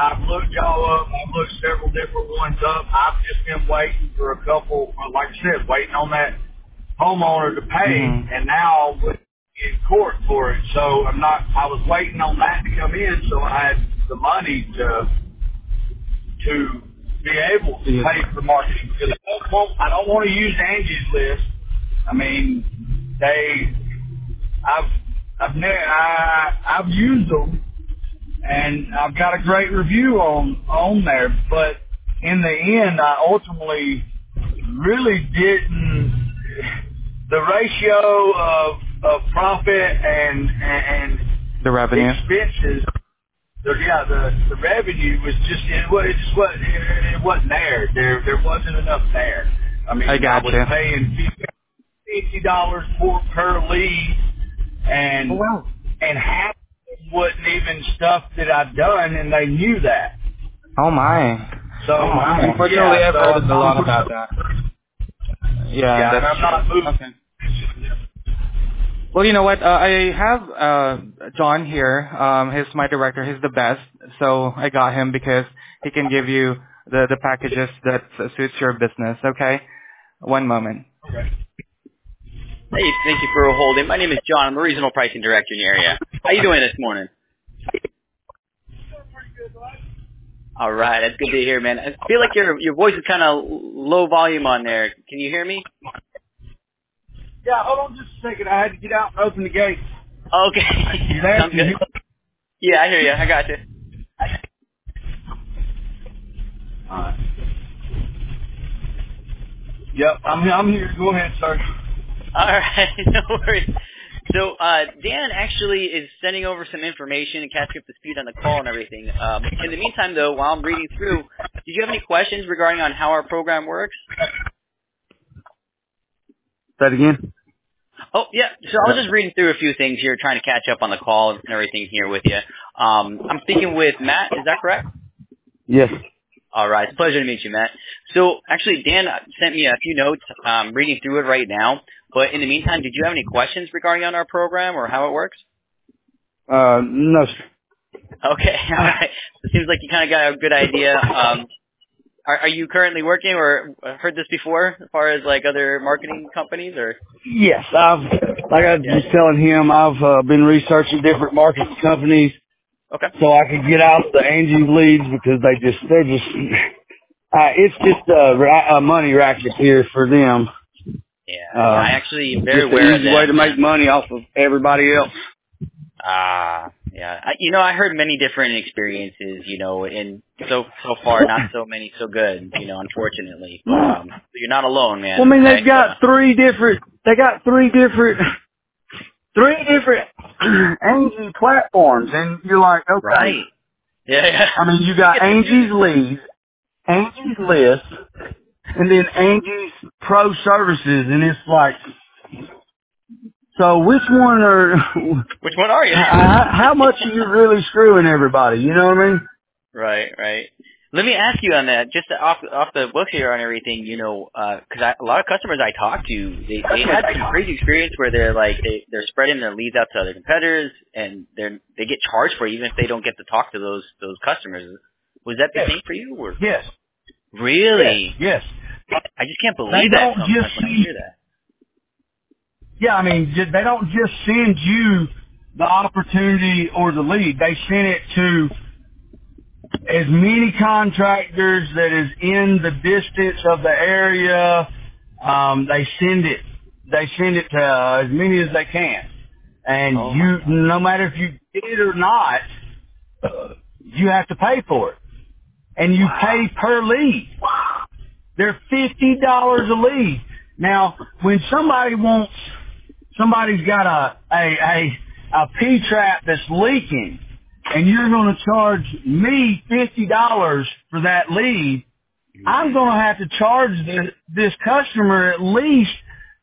I've looked y'all up. I've looked several different ones up. I've just been waiting for a couple, like I said, waiting on that homeowner to pay, Mm-hmm. and now I'm in court for it. So I was waiting on that to come in, so I had the money to be able to Yes. pay for marketing, because I don't want to use Angie's List. I mean, I've used them, and I've got a great review on there. But in the end, I ultimately really didn't. The ratio of profit and The revenue. expenses. The revenue was just it wasn't there. There wasn't enough there. I mean, I I was gotcha. paying $50 per lead, Oh, and wow. half of it wasn't even stuff that I'd done, and they knew that. Oh, my. So Unfortunately, yeah, I've so heard a lot about that. Yeah, yeah, and that's I'm true. not moving. Okay. Well, you know what? I have John here. He's my director. He's the best. So I got him because he can give you the packages that suits your business. Okay? One moment. Hey, thank you for holding. My name is John. I'm the regional pricing director in the area. How you doing this morning? All right, that's good to hear, man. I feel like your voice is kind of low volume on there. Can you hear me? Yeah, hold on just a second. I had to get out and open the gate. Okay, You there? sounds good. Yeah, I hear you. I got you. All right. Yep, I'm here. Go ahead, sir. All right, no worries. So Dan actually is sending over some information and catching up to speed on the call and everything. In the meantime, though, while I'm reading through, did you have any questions regarding on how our program works? Say it again. Oh, yeah. So I was just reading through a few things here, trying to catch up on the call and everything here with you. I'm speaking with Matt. Is that correct? Yes. All right. It's a pleasure to meet you, Matt. So actually, Dan sent me a few notes. I'm reading through it right now. But in the meantime, did you have any questions regarding on our program or how it works? No, sir. Okay. All right. It seems like you kind of got a good idea. Are you currently working or heard this before as far as like other marketing companies or? Yes, like I was Yeah. just telling him, I've been researching different marketing companies Okay. so I could get out the Angie leads, because it's just a money racket here for them. Yeah. I actually am very Just an aware of easy way to them. make money off of everybody else. Yeah. I heard many different experiences, and so far not so many so good, unfortunately. But so you're not alone, Well, I man. mean, Okay. they got three different Angie platforms, and you're like, okay. Right. Yeah. I mean, you It got gets Angie's confusing. Leads, Angie's List, and then Angie's Pro Services, and it's like, so which one are, Which one are you? how much are you really screwing everybody? You know what I mean? Right. Let me ask you on that, just off the book here on everything, because a lot of customers I talk to, they had some crazy experience where they're spreading their leads out to other competitors, and they get charged for it even if they don't get to talk to those customers. Was that the Yes. same for you? Or? Yes. Really? Yes. I just can't They believe that don't sometimes just when I see, hear that. yeah, I mean, they don't just send you the opportunity or the lead. They send it to as many contractors that is in the distance of the area. They send it to as many as they can. And Oh my God. no matter if you get it or not, you have to pay for it. And you Wow. pay per lead. They're $50 a lead. Now, when somebody's got a P-trap that's leaking, and you're going to charge me $50 for that lead, I'm going to have to charge this customer at least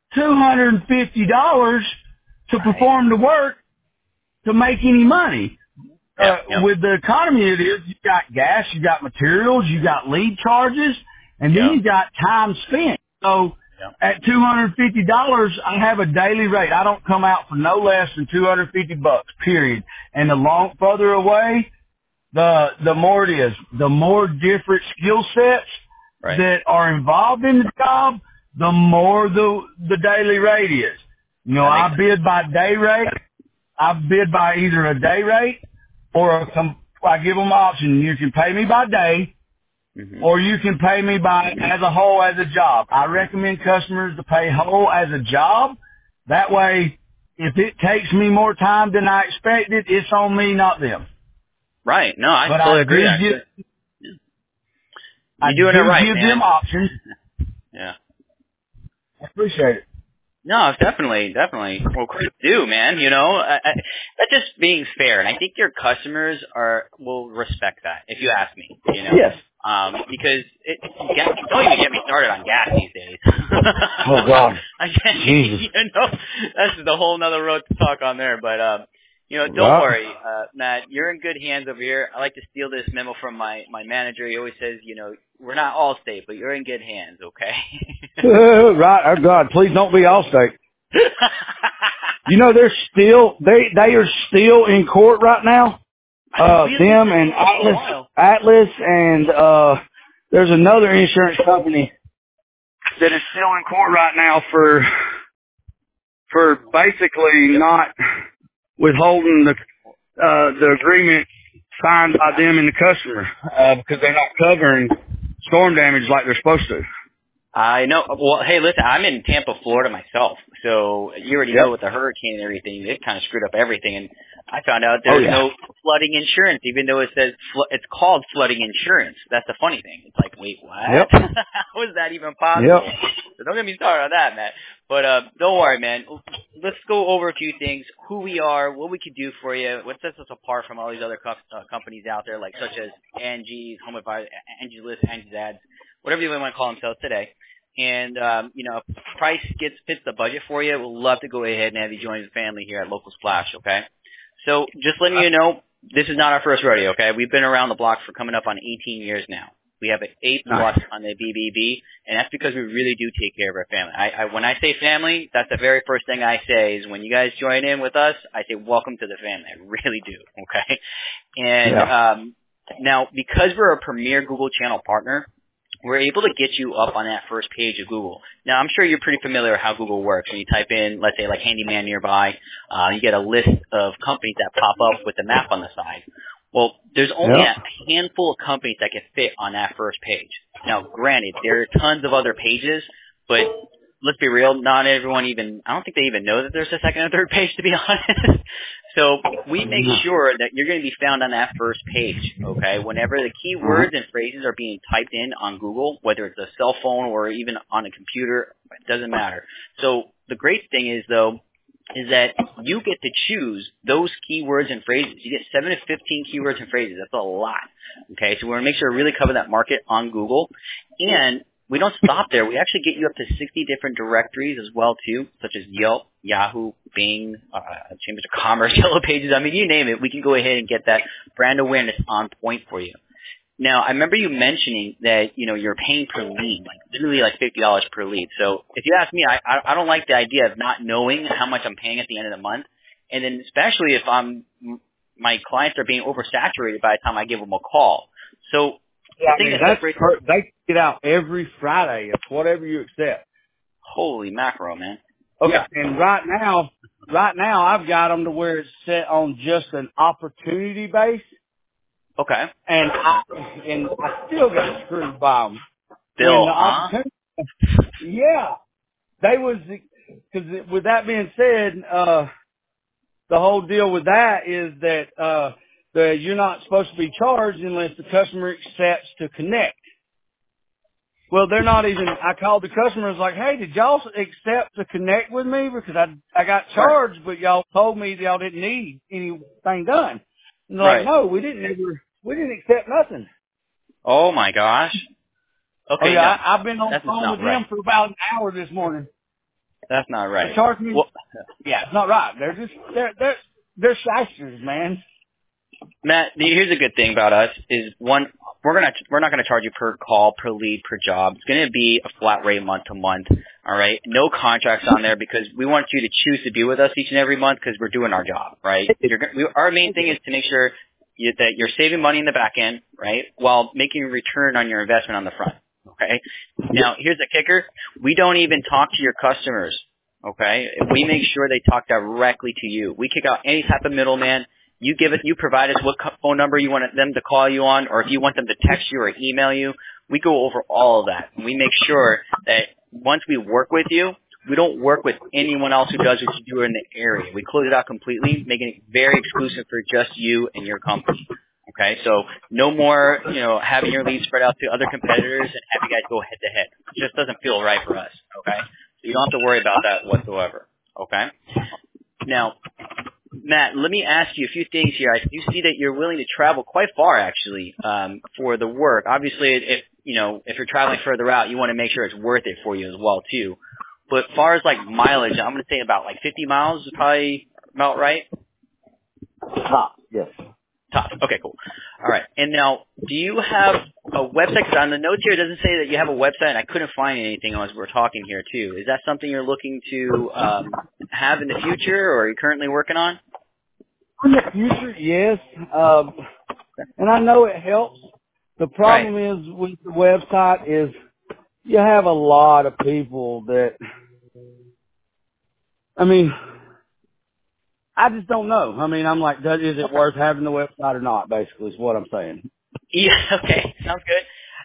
$250 to Right. perform the work to make any money. Yep. With the economy it is, you got gas, you got materials, you got lead charges, and then Yep. you got time spent. So Yep. at $250, I have a daily rate. I don't come out for no less than $250, period. And the further away, the more it is. The more different skill sets that are involved in the job, the more the daily rate is. You know, I bid by day rate. I bid by either a day rate or I give them an option. You can pay me by day, or you can pay me by as a whole as a job. I recommend customers to pay whole as a job. That way, if it takes me more time than I expected, it's on me, not them. Right. No, I totally agree. I do give them options. Yeah. I appreciate it. No, definitely. Well, credit due, man. You know, that's just being fair, and I think your customers will respect that. If you ask me, you know. Yes. Because don't even get me started on gas these days. Oh God. Jesus. You know, that's the whole nother road to talk on there. But you know, don't worry, Matt. You're in good hands over here. I like to steal this memo from my manager. He always says, you know, we're not Allstate, but you're in good hands. Okay. Right. Oh God, please don't be Allstate. You know, they are still in court right now. Them and Atlas and there's another insurance company that is still in court right now for basically not withholding the agreement signed by them and the customer because they're not covering storm damage like they're supposed to. I know. Well, hey, listen, I'm in Tampa, Florida myself, so you already know with the hurricane and everything, it kind of screwed up everything. And I found out there's no flooding insurance, even though it says it's called flooding insurance. That's the funny thing. It's like, wait, what? Yep. How is that even possible? So don't get me started on that, Matt. But don't worry, man. Let's go over a few things: who we are, what we can do for you, what sets us apart from all these other companies out there, like such as Angie's Home Advisor, Angie's List, Angie's Ads, whatever you want to call themselves today. And, you know, if price fits the budget for you, we'll love to go ahead and have you join the family here at Local Splash, okay? So just letting you know, this is not our first rodeo, okay? We've been around the block for coming up on 18 years now. We have an A+ on the BBB, and that's because we really do take care of our family. When I say family, that's the very first thing I say is when you guys join in with us, I say welcome to the family. I really do, okay? And now, because we're a premier Google channel partner, we're able to get you up on that first page of Google. Now, I'm sure you're pretty familiar with how Google works. When you type in, let's say, like handyman nearby, you get a list of companies that pop up with the map on the side. Well, there's only a handful of companies that can fit on that first page. Now, granted, there are tons of other pages, but let's be real, not everyone I don't think they even know that there's a second and third page, to be honest. So we make sure that you're going to be found on that first page, okay? Whenever the keywords and phrases are being typed in on Google, whether it's a cell phone or even on a computer, it doesn't matter. So the great thing is, though, is that you get to choose those keywords and phrases. You get 7 to 15 keywords and phrases. That's a lot, okay? So we're going to make sure to really cover that market on Google. And we don't stop there. We actually get you up to 60 different directories as well, too, such as Yelp, Yahoo, Bing, Chambers of Commerce, Yellow Pages. I mean, you name it. We can go ahead and get that brand awareness on point for you. Now, I remember you mentioning that, you know, you're paying per lead, like literally like $50 per lead. So if you ask me, I don't like the idea of not knowing how much I'm paying at the end of the month. And then especially if my clients are being oversaturated by the time I give them a call. So they get out every Friday of whatever you accept. Holy mackerel, man. Okay. Yeah. And right now I've got them to where it's set on just an opportunity base. Okay. And I still got screwed by them. Still, yeah. Because with that being said, the whole deal with that is that you're not supposed to be charged unless the customer accepts to connect. Well, they're not even, I called the customer, I was like, hey, did y'all accept to connect with me? Because I got charged, but y'all told me y'all didn't need anything done. And they're like, no, we didn't accept nothing. Oh my gosh. Okay. I've been on the phone with them for about an hour this morning. That's not right. They charged me. Yeah, it's not right. They're shysters, man. Matt, here's a good thing about us is one, we're not gonna charge you per call, per lead, per job. It's gonna be a flat rate month to month. All right, no contracts on there because we want you to choose to be with us each and every month because we're doing our job, right? Our main thing is to make sure that you're saving money in the back end, right, while making a return on your investment on the front. Okay. Now, here's the kicker. We don't even talk to your customers. Okay. We make sure they talk directly to you. We kick out any type of middleman. You provide us what phone number you want them to call you on, or if you want them to text you or email you. We go over all of that. And we make sure that once we work with you, we don't work with anyone else who does what you do in the area. We close it out completely, making it very exclusive for just you and your company. Okay, so no more, having your leads spread out to other competitors and have you guys go head to head. It just doesn't feel right for us. Okay, so you don't have to worry about that whatsoever. Okay. Now, Matt, let me ask you a few things here. I do see that you're willing to travel quite far, actually, for the work. Obviously, if you're traveling further out, you want to make sure it's worth it for you as well, too. But as far as like mileage, I'm going to say about like 50 miles is probably about right. Top, yes. Top. Okay, cool. All right. And now, do you have a website? Because on the notes here, it doesn't say that you have a website, and I couldn't find anything as we're talking here, too. Is that something you're looking to have in the future, or are you currently working on? In the future, yes. And I know it helps. The problem is with the website is you have a lot of people that, I just don't know. I'm like, is it worth having the website or not, basically, is what I'm saying. Yeah, okay. Sounds good.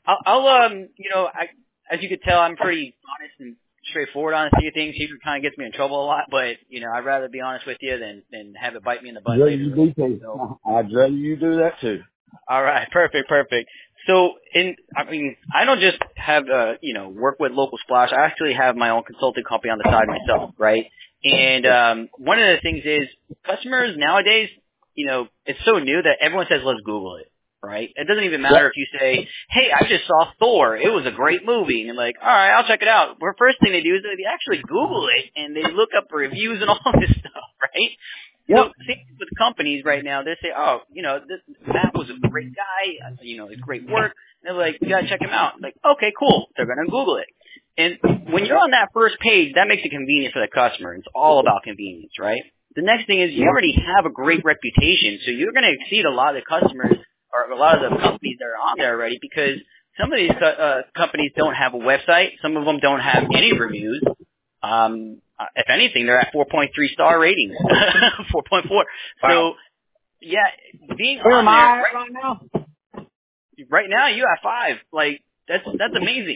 I'll as you could tell, I'm pretty honest and straightforward on a few things. He kind of gets me in trouble a lot, but, I'd rather be honest with you than have it bite me in the butt later. I'd rather you do that, too. All right. Perfect. So, I don't just have, work with Local Splash. I actually have my own consulting company on the side myself, right? And one of the things is customers nowadays, it's so new that everyone says, let's Google it, right? It doesn't even matter if you say, hey, I just saw Thor. It was a great movie. And you're like, all right, I'll check it out. The first thing they do is they actually Google it, and they look up reviews and all this stuff, right? Yep. So same with companies right now, they say, oh, Matt was a great guy, it's great work. And they're like, you gotta check him out. Like, okay, cool. They're gonna Google it. And when you're on that first page, that makes it convenient for the customer. It's all about convenience, right? The next thing is you already have a great reputation, so you're gonna exceed a lot of the customers or a lot of the companies that are on there already, because some of these companies don't have a website. Some of them don't have any reviews. If anything, they're at 4.3 star ratings, 4.4. Wow. So, yeah, being where on am I there right now? Right now, you have 5. Like that's amazing.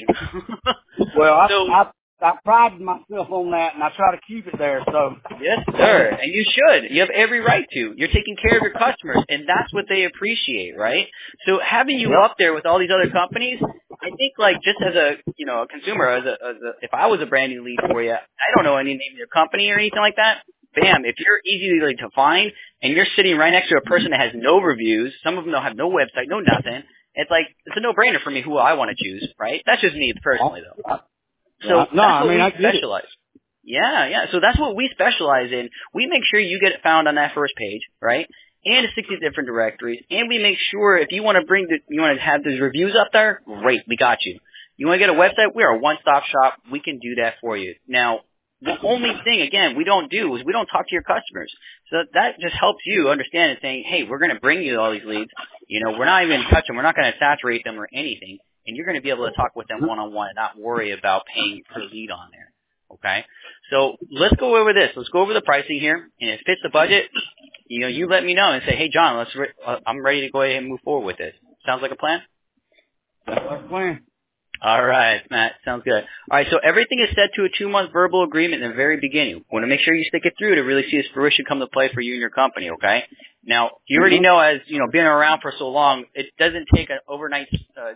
Well, I pride myself on that, and I try to keep it there. So yes, sir, and you should. You have every right to. You're taking care of your customers, and that's what they appreciate, right? So having you up there with all these other companies, I think, like, just as a a consumer, if I was a brand new lead for you, I don't know any name of your company or anything like that. Bam! If you're easily to find, and you're sitting right next to a person that has no reviews, some of them don't have no website, no nothing. It's like it's a no-brainer for me who I want to choose, right? That's just me personally, though. So we specialize. Yeah. So that's what we specialize in. We make sure you get found on that first page, right? And 60 different directories. And we make sure if you want to have those reviews up there, great, we got you. You want to get a website? We're a one-stop shop. We can do that for you. Now, the only thing, again, we don't do is we don't talk to your customers. So that just helps you understand and saying, hey, we're going to bring you all these leads. We're not even touching them. We're not going to saturate them or anything. And you're going to be able to talk with them one-on-one and not worry about paying per lead on there. Okay? So let's go over this. Let's go over the pricing here. And if it fits the budget, you let me know and say, hey, John, I'm ready to go ahead and move forward with this. Sounds like a plan? Sounds like a plan. All right, Matt. Sounds good. All right, so everything is set to a 2-month verbal agreement in the very beginning. We want to make sure you stick it through to really see its fruition come to play for you and your company, okay? Now, you already know, as being around for so long, it doesn't take an overnight,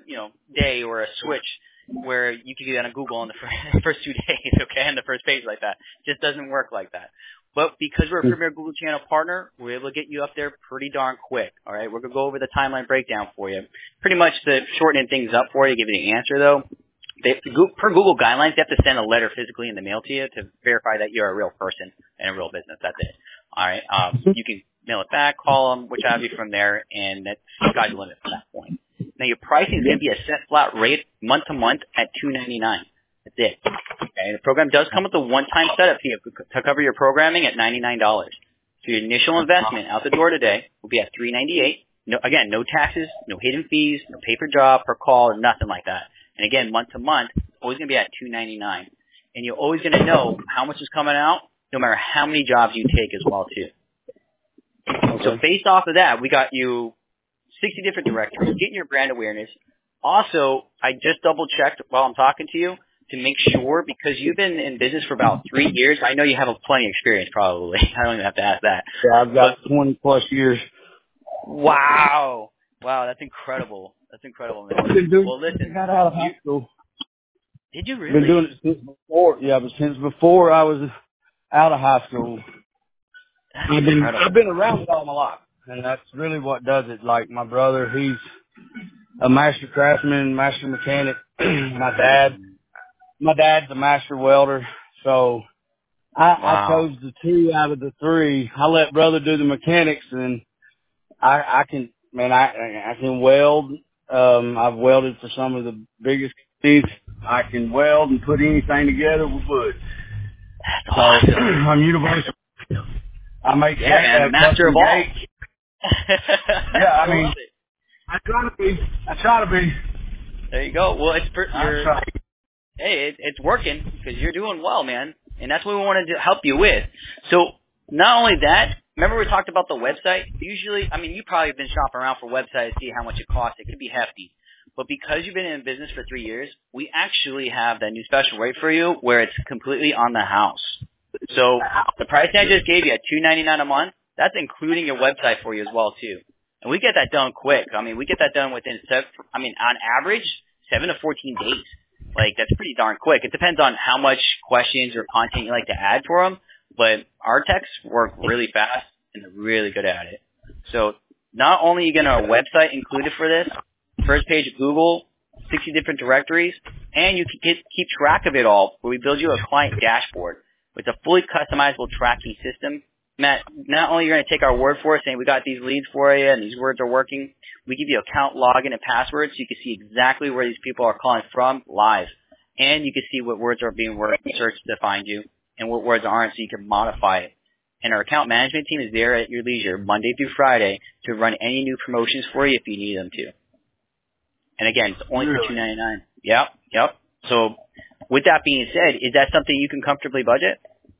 day or a switch where you can get on Google in the first 2 days, okay, on the first page like that. It just doesn't work like that. But because we're a premier Google channel partner, we're able to get you up there pretty darn quick, all right? We're going to go over the timeline breakdown for you. Pretty much to shorten things up for you, give you the answer, though. Per Google guidelines, they have to send a letter physically in the mail to you to verify that you're a real person and a real business. That's it. All right? You can mail it back, call them, which have you from there, and that's sky's the limit from that point. Now, your pricing is going to be a set flat rate month to month at $299. That's it. Okay, the program does come with a one-time setup fee to cover your programming at $99. So your initial investment out the door today will be at $398, No taxes, no hidden fees, no pay per job, per call, nothing like that. And again, month to month, it's always going to be at $2.99. And you're always going to know how much is coming out, no matter how many jobs you take as well, too. Okay. So based off of that, we got you 60 different directories, getting your brand awareness. Also, I just double-checked while I'm talking to you to make sure, because you've been in business for about 3 years. I know you have plenty of experience, probably. I don't even have to ask that. Yeah, I've got 20-plus years. Wow, that's incredible. That's incredible, man. Well, listen. I got out of high school. Did you really? Been doing it since before. Yeah, but since before I was out of high school. I've been around it all my life, and that's really what does it. Like my brother, he's a master craftsman, master mechanic. My dad's a master welder. So I chose the 2 out of the 3. I let brother do the mechanics, and I can weld. I've welded for some of the biggest companies. I can weld and put anything together with wood. That's awesome. I'm universal. I make master of all. Yeah, I mean, I try to be. There you go. Well, it's working because you're doing well, man, and that's what we wanted to help you with. So not only that, remember we talked about the website? Usually, I mean, you probably have been shopping around for websites to see how much it costs. It could be hefty. But because you've been in business for 3 years, we actually have that new special rate for you where it's completely on the house. So the price I just gave you at $2.99 a month, that's including your website for you as well, too. And we get that done quick. I mean, we get that done within, on average, 7 to 14 days. Like, that's pretty darn quick. It depends on how much questions or content you like to add for them. But our techs work really fast, and they're really good at it. So not only are you getting our website included for this, first page of Google, 60 different directories, and you can keep track of it all, where we build you a client dashboard with a fully customizable tracking system. Matt, not only are you going to take our word for it, saying we got these leads for you and these words are working, we give you account login and password so you can see exactly where these people are calling from live. And you can see what words are being searched to find you and what words aren't so you can modify it. And our account management team is there at your leisure Monday through Friday to run any new promotions for you if you need them to. And again, it's only for $2.99. Yep. So with that being said, is that something you can comfortably budget?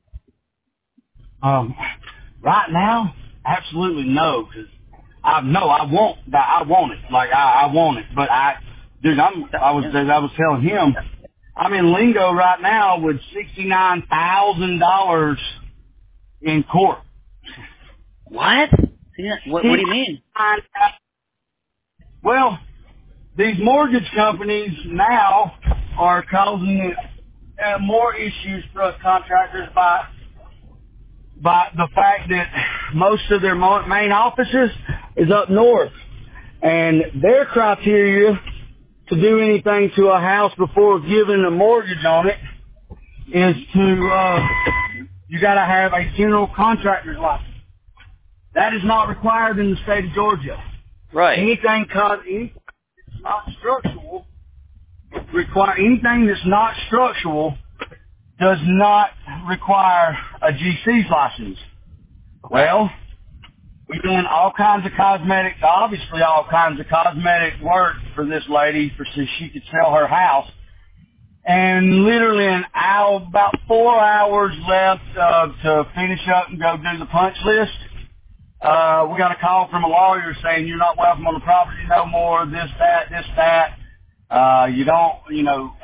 Right now, absolutely no, because I want that. I want it. Like I want it. But I was telling him, I'm in lingo right now with $69,000 in court. What? What do you mean? Well, these mortgage companies now are causing more issues for us contractors by the fact that most of their main offices is up north. And their criteria to do anything to a house before giving a mortgage on it is you got to have a general contractor's license. That is not required in the state of Georgia. Right. Anything not structural anything that's not structural does not require a GC's license. Well, we've done all kinds of cosmetic work for this lady so she could sell her house. And literally about 4 hours left to finish up and go do the punch list. We got a call from a lawyer saying you're not welcome on the property no more, this, that. You don't,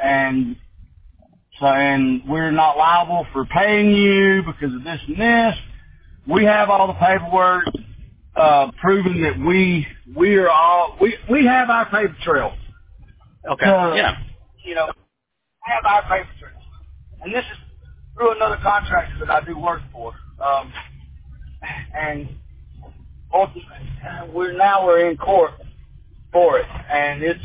and we're not liable for paying you because of this and this. We have all the paperwork proving that we have our paper trail. Okay. Yeah. Have our paper trail. And this is through another contractor that I do work for. And we're in court for it, and it's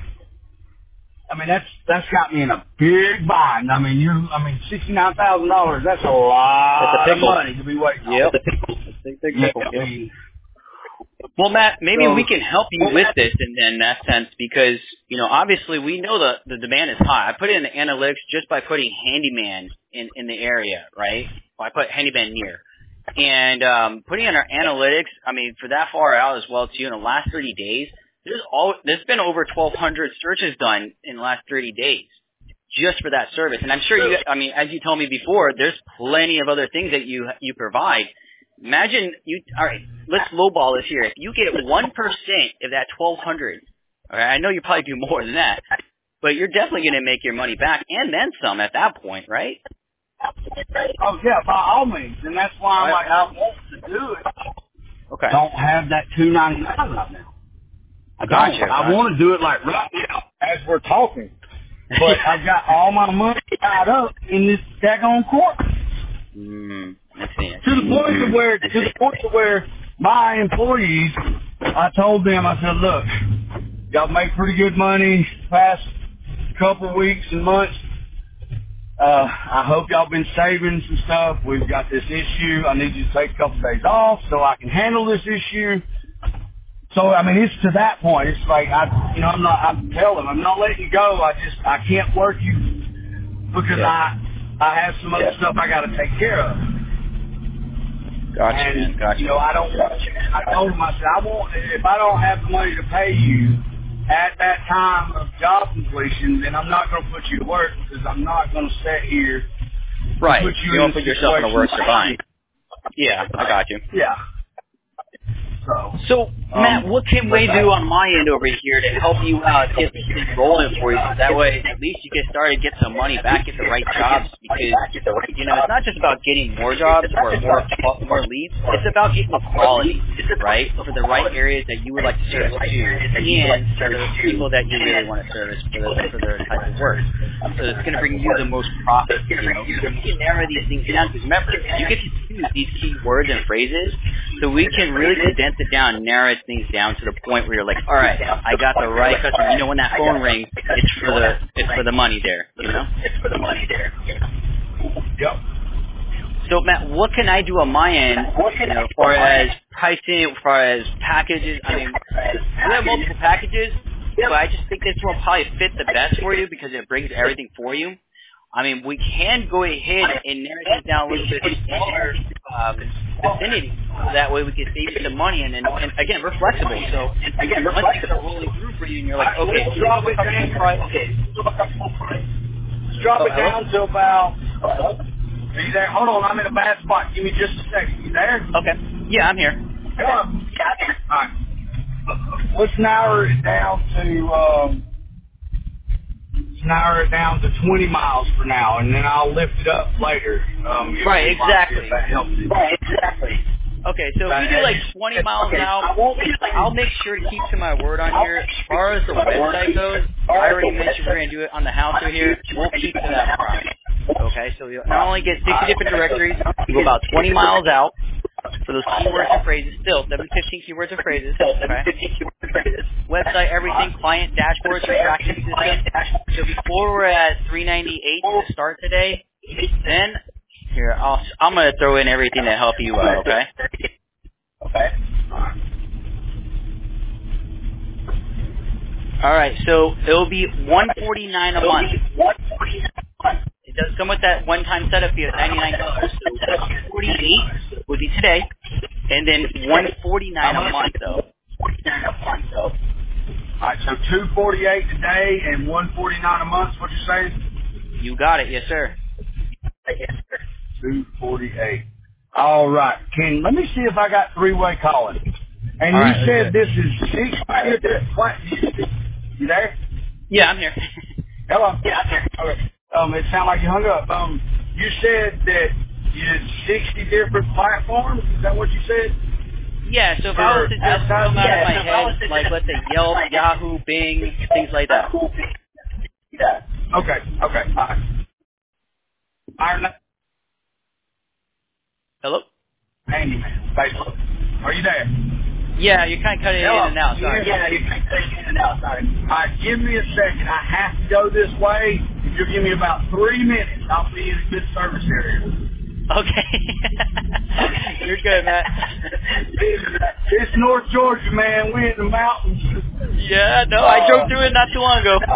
that's got me in a big bind. $69,000. That's a lot of money to be waiting on. Yep. Big pickle. Well, Matt, maybe we can help you with this in that sense because, obviously we know the demand is high. I put it in the analytics just by putting handyman in the area, right? Well, I put handyman near. And putting in our analytics, I mean, for that far out as well too, in the last 30 days, there's been over 1,200 searches done in the last 30 days just for that service. And I'm sure as you told me before, there's plenty of other things that you provide. Imagine all right, let's lowball this here. If you get 1% of that 1,200, all right, I know you probably do more than that, but you're definitely going to make your money back and then some at that point, right? Oh yeah, by all means, and that's why I'm like, I want to do it. Okay. Don't have that $2.99 right now. I don't. Gotcha. I want to do it like right now as we're talking, but I've got all my money tied up in this daggone court. I see. To the point where my employees, I told them, I said, look, y'all make pretty good money past couple weeks and months. I hope y'all been saving some stuff. We've got this issue. I need you to take a couple days off so I can handle this issue. So, I mean, it's to that point. It's like, I'm telling them, I'm not letting you go. I can't work you because I have some other stuff I got to take care of. Gotcha. And, Gotcha. I told them, I said, if I don't have the money to pay you at that time of job completion, then I'm not going to put you to work because I'm not going to sit here. Right. Put you don't put yourself in a worse bind. Yeah, I got you. Yeah. So Matt, what can we do on my end over here to help you out, get this thing rolling for you? So that way, at least you get started, get some money back, get the right jobs. Because it's not just about getting more jobs or more leads. It's about getting the quality, right, for the right areas that you would like to service to, and for the people that you really want to service for their type of work. So it's going to bring you the most profit. So you can narrow these things down. Because remember, you get to use these key words and phrases, so we can really condense it down and narrow things down to the point where you're like, all right, I got the right customer. When that phone rings, it's for the money there. It's for the money there. Yep. So Matt, what can I do on my end, as far as pricing, as far as packages? I mean, we have multiple packages, but I just think this one probably fit the best for you because it brings everything for you. I mean, we can go ahead and narrow things down a little bit smaller vicinity, so that way we can save you some money. And again, we're flexible. So once it's rolling through for you, and you're like, okay, drop it down to about. Are you there? Hold on, I'm in a bad spot. Give me just a second. You there? Okay. Yeah, I'm here. Come on. All right. Let's narrow it down to 20 miles for now, and then I'll lift it up later. Right, exactly. If that helps you. Right, exactly. Okay, so if we do like 20 miles now, I'll make sure to keep to my word on here. As far as the website goes, I already mentioned we're going to do it on the house over here. We'll keep to that price. Okay, so you'll not only get 60 different directories, you go about 20 miles out for those keywords and phrases. Still, 715 keywords and phrases. Okay. Website, everything, client, dashboards, your tracking system. So before we're at $398 to start today, then here I'm going to throw in everything to help you out. Okay. Okay. All right. So it'll be $149 a month. It does come with that one-time setup fee of $99. So $48 would be today, and then $149 a month though. All right, so $248 today and $149 a month. What you saying? You got it, yes sir. $248. All right. Let me see if I got three-way calling. And all you said this is 6. You there? Yeah, I'm here. Hello. Yeah, I'm here. Okay. It sounded like you hung up. You said that you had 60 different platforms. Is that what you said? Yeah, so if I was to just come out of my head, like let's say Yelp, Yahoo, Bing, things like that. Okay. All right. Hello? Handyman, Facebook. Are you there? Yeah, you're kind of cutting in and out. Sorry. Yeah, you're kind of cutting in and out. Sorry. All right, give me a second. I have to go this way. If you'll give me about 3 minutes, I'll be in a good service area. Okay. You're good, Matt. It's North Georgia, man. We're in the mountains. Yeah, no, I drove through it not too long ago.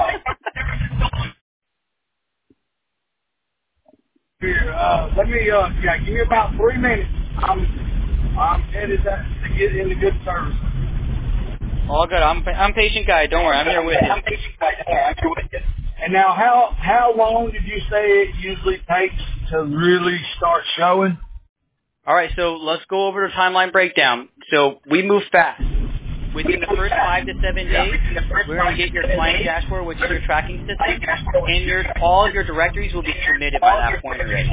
Here, give me about 3 minutes. I'm headed to get into good service. All good. I'm patient guy. Don't worry. I'm here with you. And now, how long did you say it usually takes to really start showing? All right, so let's go over the timeline breakdown. So we move fast. Within the first 5 to 7 days, we're going to get your client dashboard, which is your tracking system, and all of your directories will be submitted by that point already.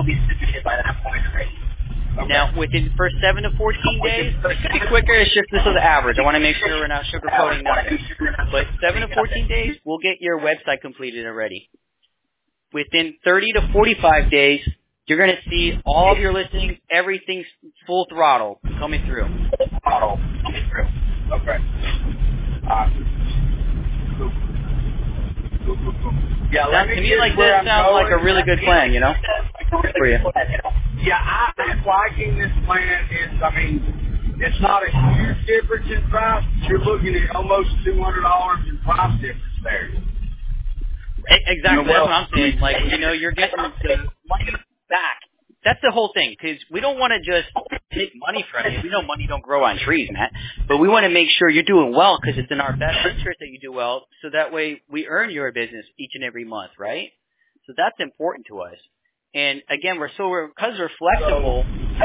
Now, within the first 7 to 14 days, it could be quicker. It's just this is the average. I want to make sure we're not sugarcoating nothing. But 7 to 14 days, we'll get your website completed already. Within 30 to 45 days, you're going to see all of your listings, everything's full throttle coming through. Okay. Yeah, to me, like this sounds like a really good plan, you know, for you. Yeah, I'm liking this plan. It's not a huge difference in price. You're looking at almost $200 in price difference there. Exactly, that's what I'm saying. Like, you're getting the money back. That's the whole thing, because we don't want to just take money from you. We know money don't grow on trees, Matt. But we want to make sure you're doing well, because it's in our best interest that you do well, so that way we earn your business each and every month, right? So that's important to us. And again, because we're flexible.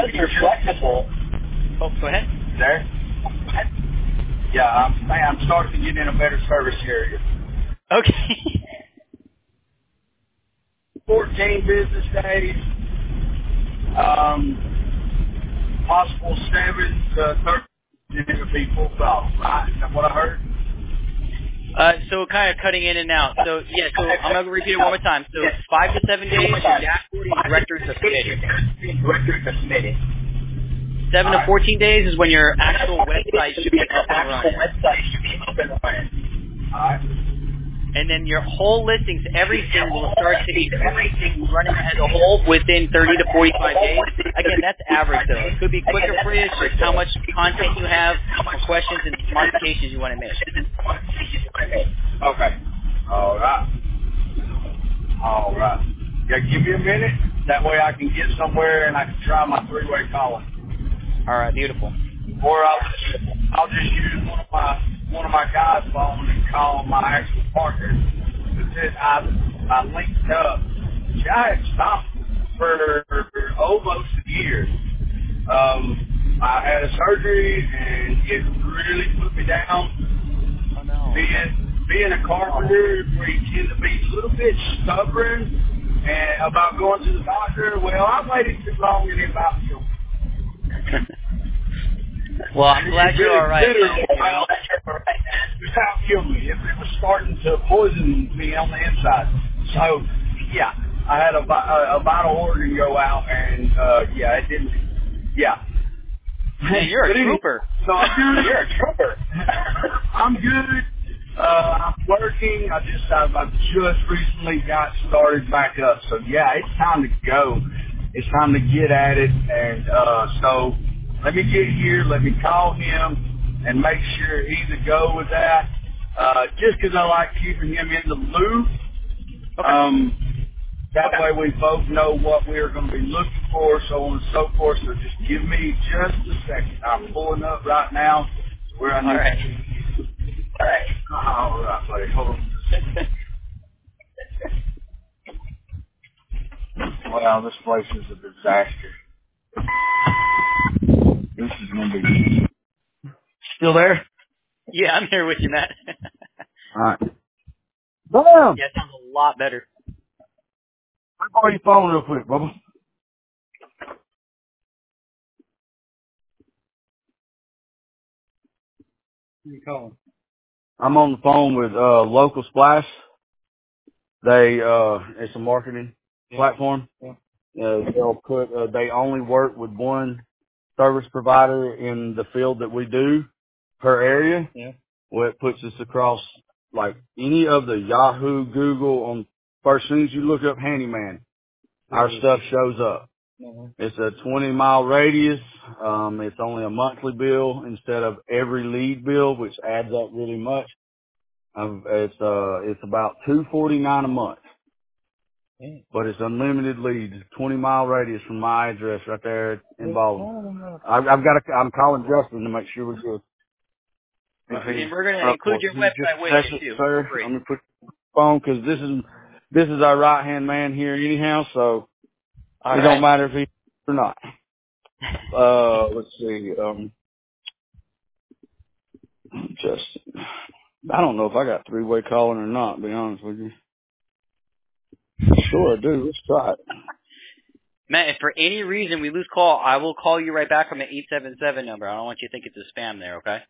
Oh, go ahead. There? Yeah, I'm starting to get in a better service area. Okay. 14 business days. Possible 7 to 13 people fell, right? Is that what I heard? So kind of cutting in and out. So I'm going to repeat it one more time. So 5 to 7 days, your dashboard and directories are submitted. 7 to 14 days is when your actual website should be up and running. All right. And then your whole listings, everything will start to be running as a whole within 30 to 45 days. Again, that's average though. It could be quicker for you. It's just how much content you have, or questions and modifications you want to make. Okay. All right. Yeah, give me a minute. That way I can get somewhere and I can try my three-way calling. All right, beautiful. Or I'll just use one of my guys' phone and call my actual partner. I linked up. I had stopped for almost a year. I had a surgery and it really put me down. Oh no. Being a carpenter, where you tend to be a little bit stubborn and about going to the doctor. Well, I waited too long and it about killed me. Well, I'm glad you're all right. Without killing me, it was starting to poison me on the inside. So, yeah, I had a vital organ go out, and it didn't. Yeah. Man, you're a trooper. So I'm good. You're a trooper. I'm good. I'm working. I've just recently got started back up. So yeah, it's time to go. It's time to get at it, and so. Let me get here, let me call him, and make sure he's a go with that. Just because I like keeping him in the loop. Okay. That way we both know what we're going to be looking for, so on and so forth. So just give me just a second. I'm pulling up right now where I need to be. All right, buddy. Hold on. Wow, this place is a disaster. This is going to be... Still there? Yeah, I'm here with you, Matt. All right. Bam! Yeah, it sounds a lot better. I'll call your phone real quick, Bubba. Who are you calling? I'm on the phone with Local Splash. It's a marketing platform. Yeah. They only work with one service provider in the field that we do per area. Yeah. Well, it puts us across like any of the Yahoo, Google on first things you look up handyman. Our stuff shows up. Mm-hmm. It's a 20-mile radius. It's only a monthly bill instead of every lead bill, which adds up really much. It's about $249 a month. but it's unlimited leads. 20-mile radius from my address right there in Baldwin. I'm calling Justin to make sure we're good. And we're going to include your website with you, too. Sir, let me put the phone, because this is our right-hand man here anyhow, so it don't matter if he's or not. Let's see. Justin. I don't know if I got three-way calling or not, to be honest with you. Sure I do. Let's try it. Matt, if for any reason we lose call, I will call you right back from the 877 number. I don't want you to think it's a spam there, okay?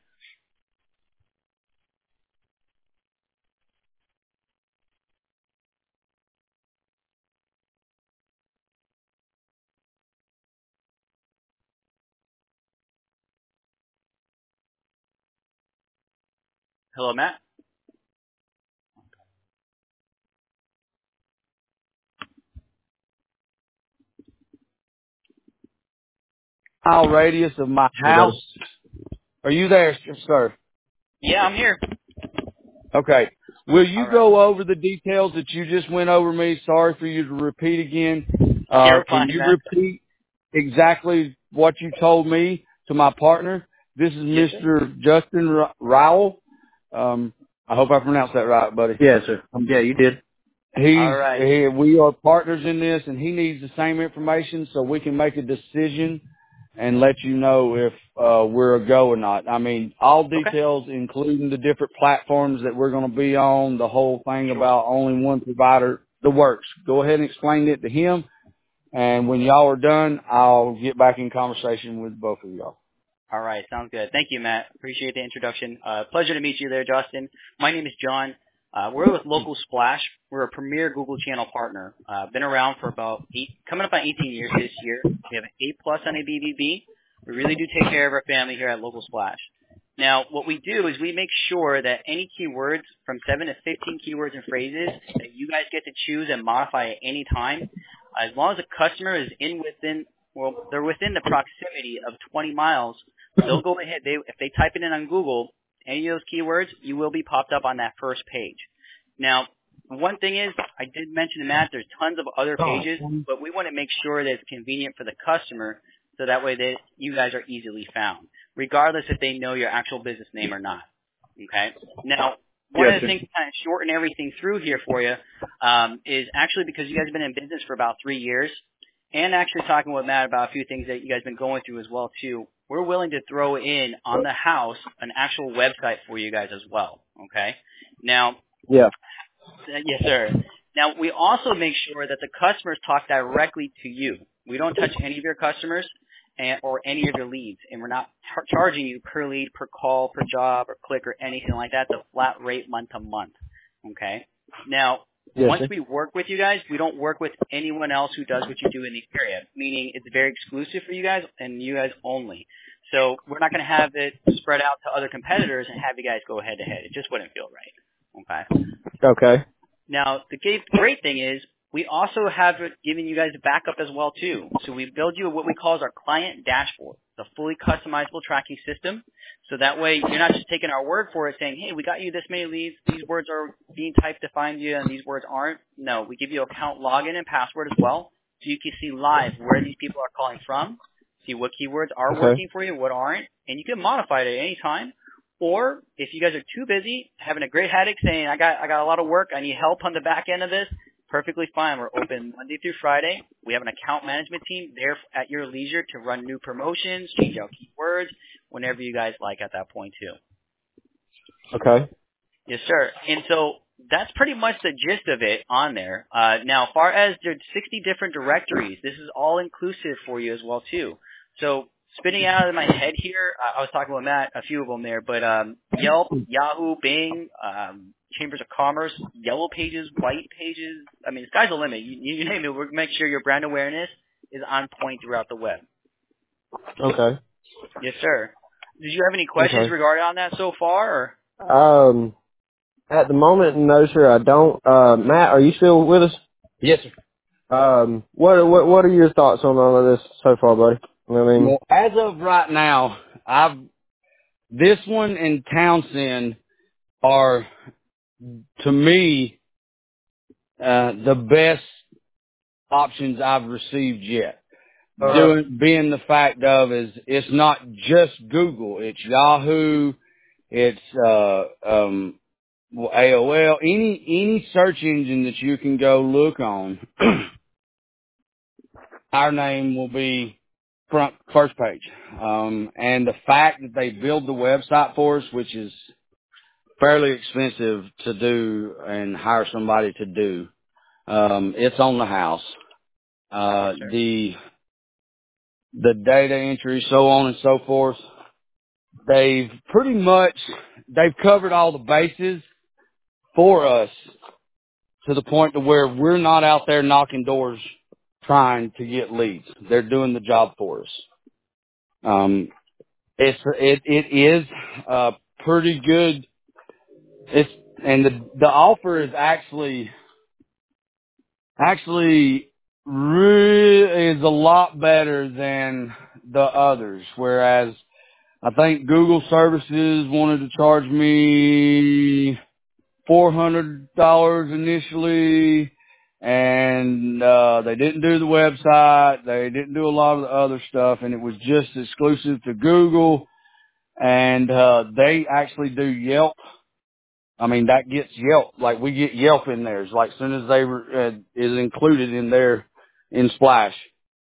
Hello, Matt? Mile radius of my house. Are you there, sir? Yeah, I'm here. Okay. Will you go over the details that you just went over me? Sorry for you to repeat again. Can you repeat exactly what you told me to my partner? This is Mr. Justin Rowell. I hope I pronounced that right, buddy. Yes, sir. Yeah, you did. We are partners in this, and he needs the same information so we can make a decision and let you know if we're a go or not. I mean, all details, including the different platforms that we're going to be on, the whole thing about only one provider, the works. Go ahead and explain it to him, and when y'all are done, I'll get back in conversation with both of y'all. All right, sounds good. Thank you, Matt. Appreciate the introduction. Pleasure to meet you there, Justin. My name is John. We're with Local Splash. We're a premier Google Channel partner. Been around for about coming up on 18 years this year. We have an A+ on a BBB. We really do take care of our family here at Local Splash. Now, what we do is we make sure that any keywords from 7 to 15 keywords and phrases that you guys get to choose and modify at any time, as long as the customer is they're within the proximity of 20 miles, they'll go ahead. If they type it in on Google, any of those keywords, you will be popped up on that first page. Now, one thing is, I did mention to Matt, there's tons of other pages, but we want to make sure that it's convenient for the customer so that way that you guys are easily found, regardless if they know your actual business name or not. Okay? Now, one of the things to kind of shorten everything through here for you is actually because you guys have been in business for about 3 years, and actually talking with Matt about a few things that you guys have been going through as well, too. We're willing to throw in on the house an actual website for you guys as well, okay? Now, yes, sir. Now, we also make sure that the customers talk directly to you. We don't touch any of your customers or any of your leads, and we're not charging you per lead, per call, per job, or click, or anything like that. It's a flat rate month to month, okay? Now, once we work with you guys, we don't work with anyone else who does what you do in the area, meaning it's very exclusive for you guys and you guys only. So we're not going to have it spread out to other competitors and have you guys go head-to-head. It just wouldn't feel right. Okay. Now, the great thing is we also have it giving you guys a backup as well, too. So we build you what we call our client dashboard, the fully customizable tracking system. So that way you're not just taking our word for it saying, hey, we got you this many leads. These words are being typed to find you and these words aren't. No, we give you account login and password as well. So you can see live where these people are calling from, see what keywords are working for you, what aren't, and you can modify it at any time. Or if you guys are too busy, having a great headache saying, I got a lot of work, I need help on the back end of this, perfectly fine. We're open Monday through Friday. We have an account management team there at your leisure to run new promotions, change out keywords, whenever you guys like at that point too. Okay. Yes, sir. And so that's pretty much the gist of it on there. Now, as far as there's 60 different directories, this is all inclusive for you as well too. So spinning out of my head here, I was talking with Matt, a few of them there, but Yelp, Yahoo, Bing, Chambers of Commerce, Yellow Pages, White Pages. I mean, the sky's the limit. You name it. We'll make sure your brand awareness is on point throughout the web. Okay. Yes, sir. Did you have any questions regarding on that so far? Or? At the moment, no, sir, I don't. Matt, are you still with us? Yes, sir. What are your thoughts on all of this so far, buddy? I mean, well, as of right now, this one and Townsend are, to me, the best options I've received yet. Uh-huh. Being the fact of is it's not just Google, it's Yahoo, it's AOL, any search engine that you can go look on, our name will be first page. And the fact that they build the website for us, which is fairly expensive to do and hire somebody to do, it's on the house. Yes, sir. The data entry, so on and so forth. They've covered all the bases for us to the point to where we're not out there knocking doors trying to get leads. They're doing the job for us. It is pretty good. The offer is actually is a lot better than the others. Whereas I think Google Services wanted to charge me $400 initially, and they didn't do the website. They didn't do a lot of the other stuff, and it was just exclusive to Google. And they actually do Yelp. I mean, that gets Yelp. Like, we get Yelp in theirs. Like, as soon as they is included in Splash.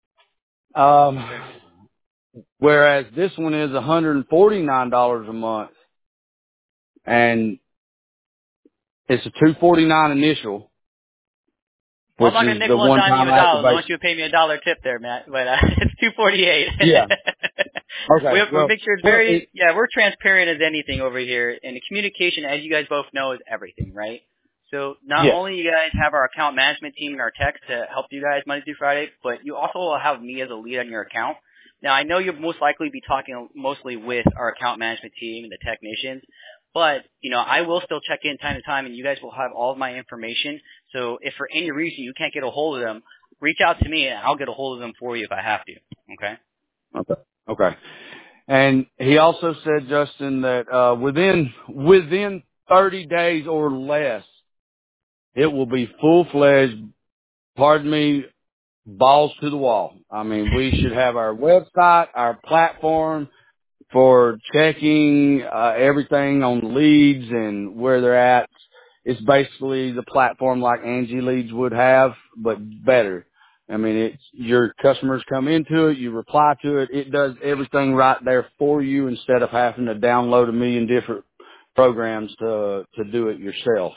Whereas this one is $149 a month, and it's a $249 initial, Well, I'm which not is gonna the nickel and one dime you time a dollar. As long activation. as you pay me $1 tip there, Matt. But it's 248. Yeah. Okay. We'll Well, make sure it's we're transparent as anything over here. And the communication, as you guys both know, is everything, right? So not yes. only you guys have our account management team and our techs to help you guys Monday through Friday, but you also will have me as a lead on your account. Now, I know you'll most likely be talking mostly with our account management team and the technicians, but, I will still check in time to time, and you guys will have all of my information. So if for any reason you can't get a hold of them, reach out to me, and I'll get a hold of them for you if I have to, okay? Okay. And he also said, Justin, that within 30 days or less, it will be full-fledged, pardon me, balls to the wall. I mean, we should have our website, our platform for checking everything on leads and where they're at. It's basically the platform like Angie Leads would have, but better. I mean, your customers come into it, you reply to it, it does everything right there for you instead of having to download a million different programs to do it yourself.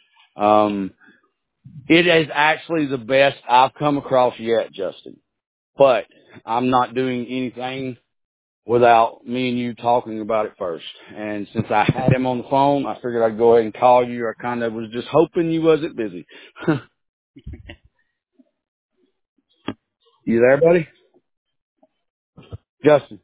It is actually the best I've come across yet, Justin. But I'm not doing anything without me and you talking about it first. And since I had him on the phone, I figured I'd go ahead and call you. I kind of was just hoping you wasn't busy. You there, buddy? Justin.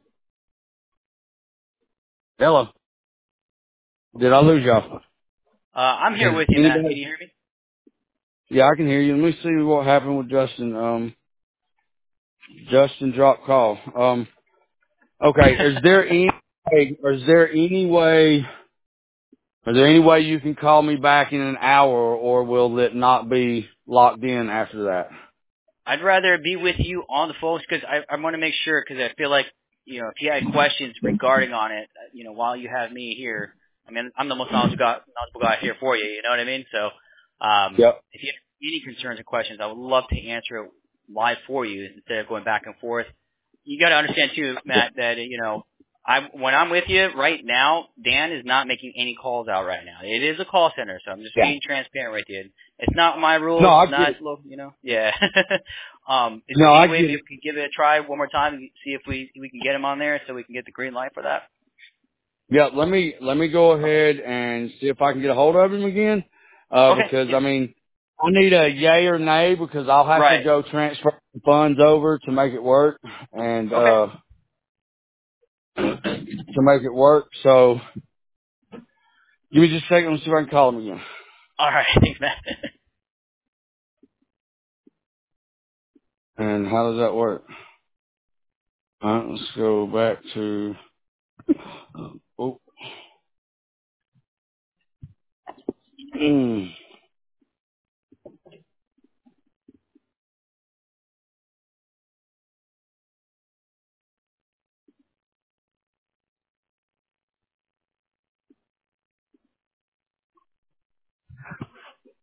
Hello. Did I lose y'all? I'm here with you, Matt. Can you hear me? Yeah, I can hear you. Let me see what happened with Justin. Justin dropped call. Okay. Is there any way you can call me back in an hour, or will it not be locked in after that? I'd rather be with you on the phone because I want to make sure, because I feel like, if you had questions regarding on it, while you have me here, I mean, I'm the most knowledgeable guy here for you, you know what I mean? So, Yep. if you have any concerns or questions, I would love to answer it live for you instead of going back and forth. You got to understand too, Matt, that, when I'm with you right now, Dan is not making any calls out right now. It is a call center, so I'm just being transparent with you. It's not my rules. No, I it's get not, it. Yeah. Is No, there I any way get we it. can give it a try one more time and see if we can get him on there so we can get the green light for that? Yeah, let me go ahead and see if I can get a hold of him again. Okay. Because I mean, I need a yay or nay because I'll have to go transfer the funds over to make it work and Okay. to make it work. So give me just a second. Let's see if I can call him again. All right. Thanks, Matt. And how does that work? All right, let's go back to. Oh. Mm.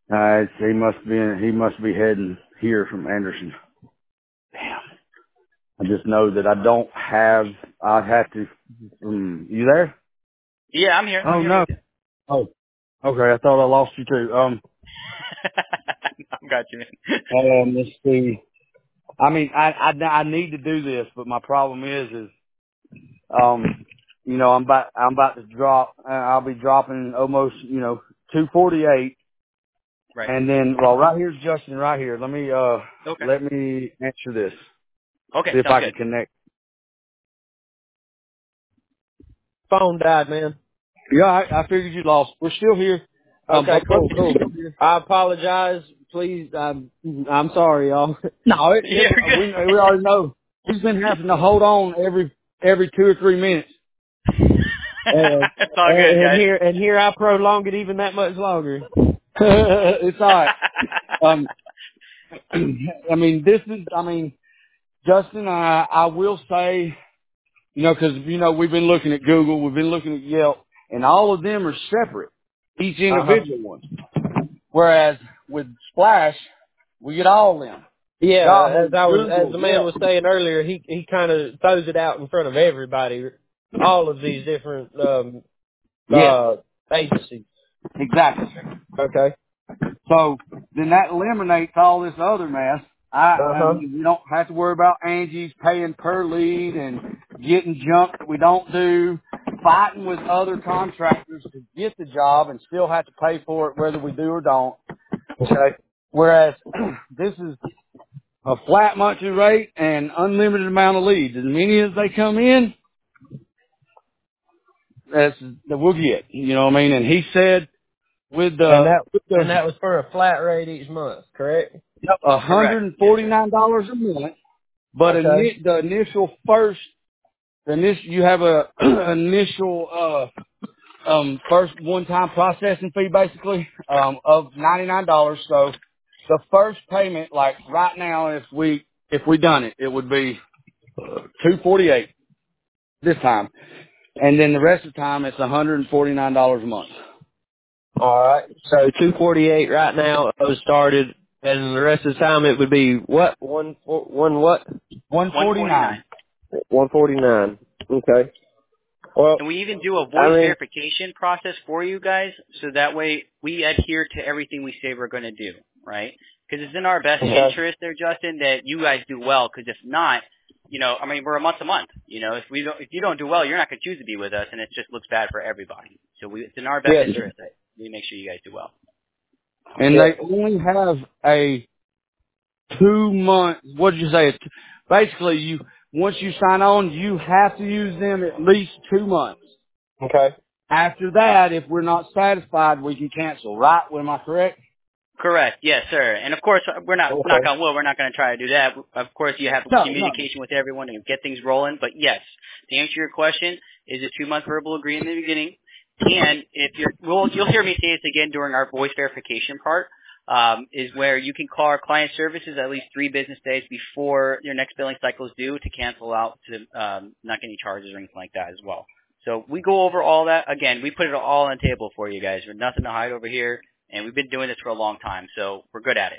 He must be heading here from Anderson. Damn. I just know that I'd have to, you there? Yeah, I'm here. Oh, I'm here no. with you. Oh, okay. I thought I lost you too. I got you, man. Let's see. I mean, I need to do this, but my problem is, I'm about to drop, I'll be dropping almost, 248. Right. And then, well, right here's Justin right here. Let me Okay. answer this. Okay, See if sounds I good. can connect. Phone died, man. Yeah, I figured you lost. We're still here. Okay, cool. Still here. I apologize. Please, I'm sorry, y'all. No, Yeah, you're good. we already know. He's been having to hold on every 2 or 3 minutes. It's all good, guys. And here I prolong it even that much longer. It's all right. Justin, I will say, because, we've been looking at Google, we've been looking at Yelp, and all of them are separate, each individual one. Whereas with Splash, we get all of them. Yeah, Yahoo, as the Google, man Yelp. was saying earlier, he kind of throws it out in front of everybody. All of these different Yes, agencies. exactly. Okay. So then that eliminates all this other mess. You don't have to worry about Angie's paying per lead and getting junk that we don't do, fighting with other contractors to get the job and still have to pay for it whether we do or don't. Okay. Whereas this is a flat monthly rate and unlimited amount of leads. As many as they come in, that we'll get. You know what I mean? And he said with And that was for a flat rate each month, correct? Yep, Correct. $149 a month. But Okay. the initial you have a initial first one-time processing fee basically of $99. So the first payment, like right now, if we done it, it would be $248 this time, and then the rest of the time it's $149 a month. All right. So 248 right now started, and the rest of the time it would be what? One what? 149. 149. Okay. Well, And we even do a I voice mean, verification process for you guys, so that way we adhere to everything we say we're going to do, right? Because it's in our best interest there, Justin, that you guys do well. Because if not, we're a month to month. If you don't do well, you're not going to choose to be with us, and it just looks bad for everybody. So it's in our best interest that we make sure you guys do well. And they only have a 2 month. What did you say? Basically, once you sign on, you have to use them at least 2 months. okay. After that, if we're not satisfied, we can cancel. Right? Am I correct? Correct. Yes, sir. And of course, we're not, knock on wood, we're not going to try to do that. Of course, you have communication with everyone and get things rolling. But yes, to answer your question, is a 2-month verbal agreement in the beginning. And you'll hear me say this again during our voice verification part, is where you can call our client services at least 3 business days before your next billing cycle is due to cancel out to not get any charges or anything like that as well. So we go over all that. Again, we put it all on the table for you guys. There's nothing to hide over here. And we've been doing this for a long time, so we're good at it.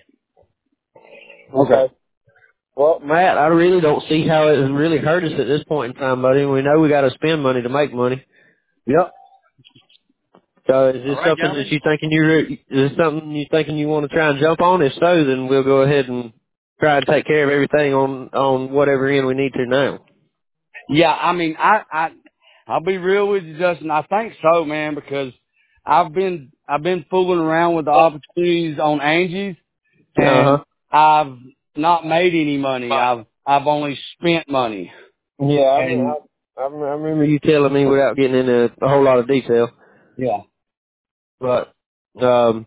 Okay. Well, Matt, I really don't see how it has really hurt us at this point in time, buddy. We know we got to spend money to make money. Yep. So is this All right, something gentlemen. that is this something you thinking you want to try and jump on? If so, then we'll go ahead and try and take care of everything on whatever end we need to now. Yeah, I mean, I'll be real with you, Justin. I think so, man, because I've been fooling around with the opportunities on Angie's, and I've not made any money. I've only spent money. Yeah, I remember you telling me without getting into a whole lot of detail. Yeah. But now,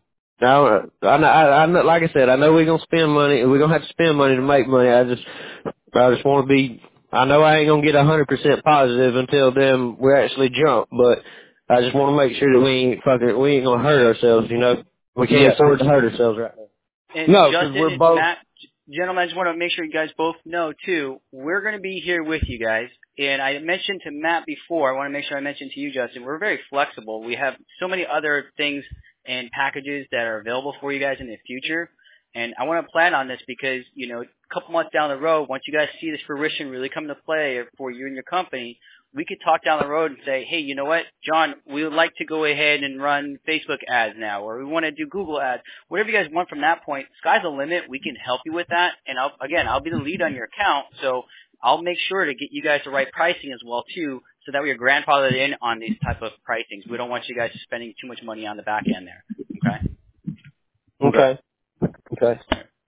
I know, like I said, I know we're gonna spend money. We're gonna have to spend money to make money. I just want to be. I know I ain't gonna get 100% positive until then we actually jump, but I just want to make sure that we ain't gonna hurt ourselves. We can't afford to hurt ourselves right now. And No, Justin we're and both. Matt, gentlemen, I just want to make sure you guys both know, too, we're going to be here with you guys. And I mentioned to Matt before, I want to make sure I mentioned to you, Justin, we're very flexible. We have so many other things and packages that are available for you guys in the future. And I want to plan on this because, you know, a couple months down the road, once you guys see this fruition really come to play for you and your company, we could talk down the road and say, hey, you know what, John, we would like to go ahead and run Facebook ads now, or we want to do Google ads. Whatever you guys want from that point, sky's the limit. We can help you with that. And I'll be the lead on your account, so I'll make sure to get you guys the right pricing as well, too, so that we are grandfathered in on these type of pricings. We don't want you guys spending too much money on the back end there. Okay? Okay.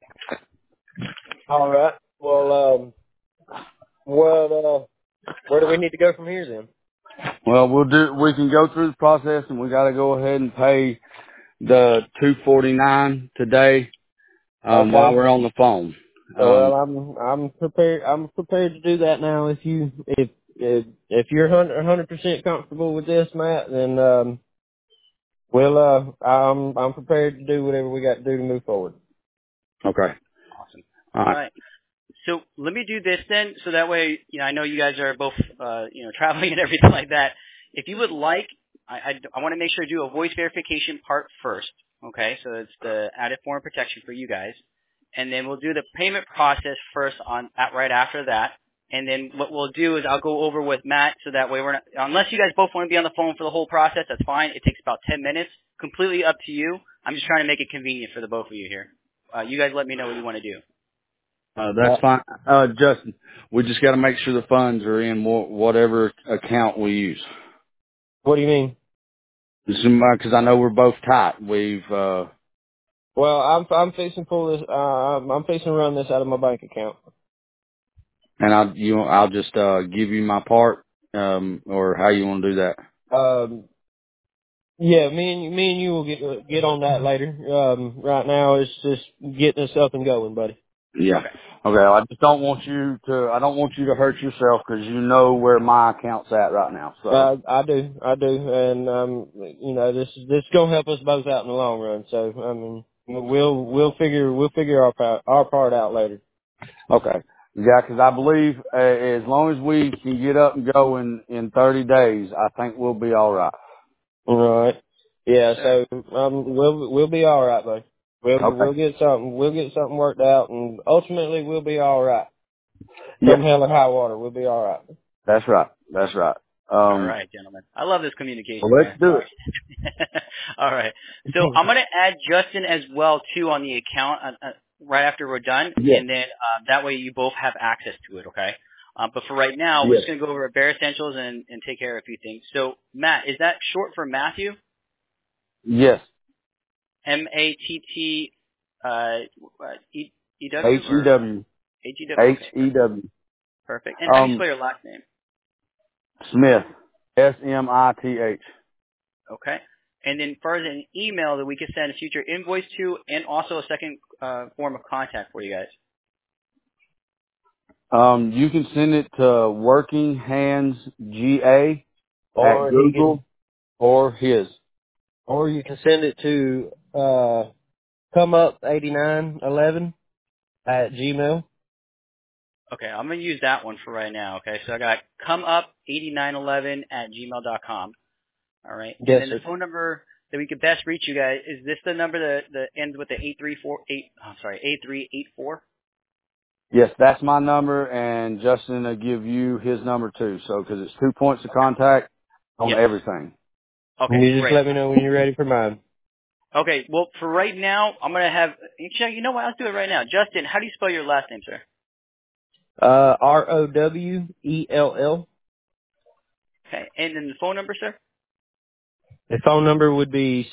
All right. Well, where do we need to go from here then? Well, we can go through the process, and we got to go ahead and pay the $249 today, while we're on the phone. Well, I'm prepared. I'm prepared to do that now. If you're 100% comfortable with this, Matt, then I'm prepared to do whatever we got to do to move forward. Okay. Awesome. All right. So let me do this then, so that way, you know, I know you guys are both, traveling and everything like that. If you would like, I want to make sure to do a voice verification part first. Okay, so it's the added form of protection for you guys, and then we'll do the payment process first right after that. And then what we'll do is I'll go over with Matt, so that way we're not, unless you guys both want to be on the phone for the whole process, that's fine. It takes about 10 minutes, completely up to you. I'm just trying to make it convenient for the both of you here. You guys let me know what you want to do. That's fine. Justin, we just got to make sure the funds are in whatever account we use. What do you mean? Because I know we're both tight. Well, I'm fixing to pull this. I'm fixing to run this out of my bank account. And I'll just give you my part, or how you want to do that. Yeah, me and you will get on that later. Right now it's just getting us up and going, buddy. Yeah. Okay. I just don't want you to hurt yourself, because you know where my account's at right now. So I do, and this gonna help us both out in the long run. So I mean, we'll figure our part out later. Okay. Yeah, because I believe as long as we can get up and go in 30 days, I think we'll be all right. All right. Yeah. So we'll be all right, buddy. We'll get something worked out, and ultimately we'll be all right. Come hell or high water, we'll be all right. That's right. All right, gentlemen. I love this communication. Well, let's do it. All right. So I'm going to add Justin as well, too, on the account right after we're done. Yeah. And then that way you both have access to it, okay? But for right now, we're just going to go over Bare Essentials and take care of a few things. So, Matt, is that short for Matthew? Yes. M-A-T-T E-W? H-E-W. H-E-W. H-E-W. Perfect. And how do you spell your last name? Smith. S-M-I-T-H. Okay. And then further, an email that we can send a future invoice to, and also a second form of contact for you guys. You can send it to Working Hands GA at Google or his. Or you can send it to comeup8911 at Gmail. Okay, I'm going to use that one for right now, okay? So I got comeup8911 at gmail.com. All right. Yes, and then the phone number that we could best reach you guys, is this the number that ends with the 8384? Yes, that's my number, and Justin will give you his number too. So, because it's 2 points of contact on everything. Okay, you just let me know when you're ready for mine. Okay, well, for right now, I'm going to have, you know what, I'll do it right now. Justin, how do you spell your last name, sir? Rowell. Okay, and then the phone number, sir? The phone number would be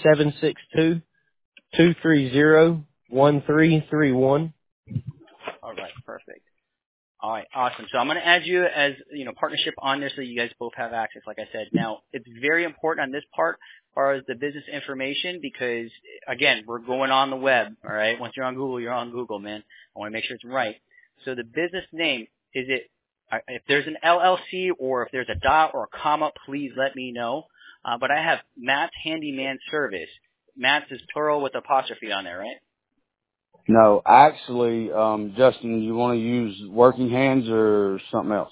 762-230-1331. All right, perfect. All right, awesome. So I'm going to add you as, partnership on there so you guys both have access, like I said. Now, it's very important on this part as far as the business information because, again, we're going on the web, all right? Once you're on Google, man. I want to make sure it's right. So the business name, if there's an LLC or if there's a dot or a comma, please let me know. But I have Matt's Handyman Service. Matt's is plural with apostrophe on there, right? No, actually, Justin, you want to use Working Hands or something else?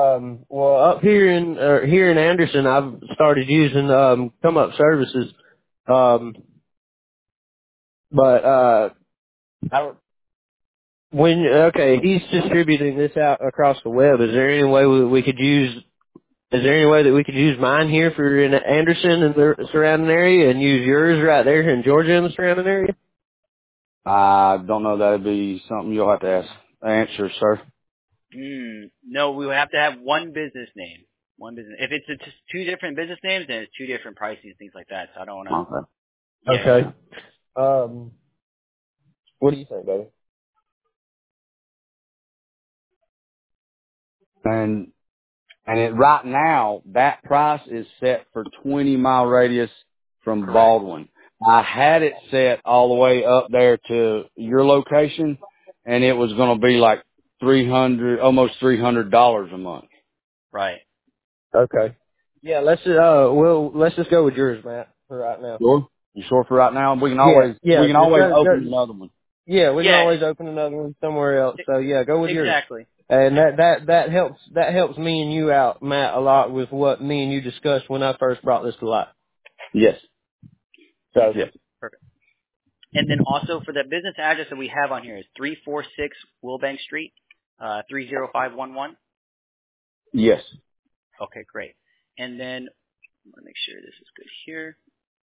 Well, up here in Anderson, I've started using Come Up Services. But I don't. He's distributing this out across the web. Is there any way we could use? Is there any way that we could use mine here for in Anderson and the surrounding area, and use yours right there in Georgia and the surrounding area? I don't know. That'd be something you'll have to answer, sir. No, we would have to have one business name. One business. If it's just two different business names, then it's two different prices and things like that. So I don't want to. Okay. Yeah. Okay. What do you think, buddy? And right now, that price is set for 20-mile radius from Baldwin. I had it set all the way up there to your location, and it was going to be like almost $300 a month. Right. Okay. Yeah, let's just go with yours, Matt, for right now. Sure. You sure for right now? We can always open another one. Yeah, we can always open another one somewhere else. So yeah, go with yours. Exactly. And that helps me and you out, Matt, a lot with what me and you discussed when I first brought this to light. Yes. So yes. Perfect. And then also for the business address that we have on here is 346 Wilbank Street, 30511. Yes. Okay, great. And then I want to make sure this is good here.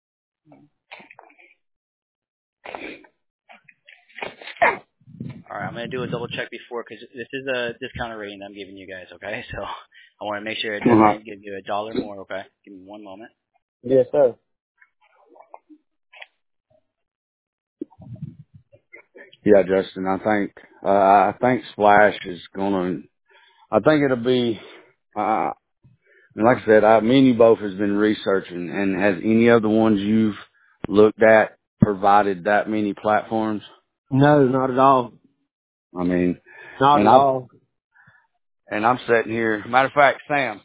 All right, I'm going to do a double check before because this is a discounted rating that I'm giving you guys, okay? So I want to make sure it doesn't give you $1 more, okay? Give me one moment. yes, sir. Yeah, Justin, I think Splash is I think it'll be, and like I said, me and you both has been researching, and has any of the ones you've looked at provided that many platforms? No, not at all. I mean, Not at all. And I'm sitting here. Matter of fact, Sam.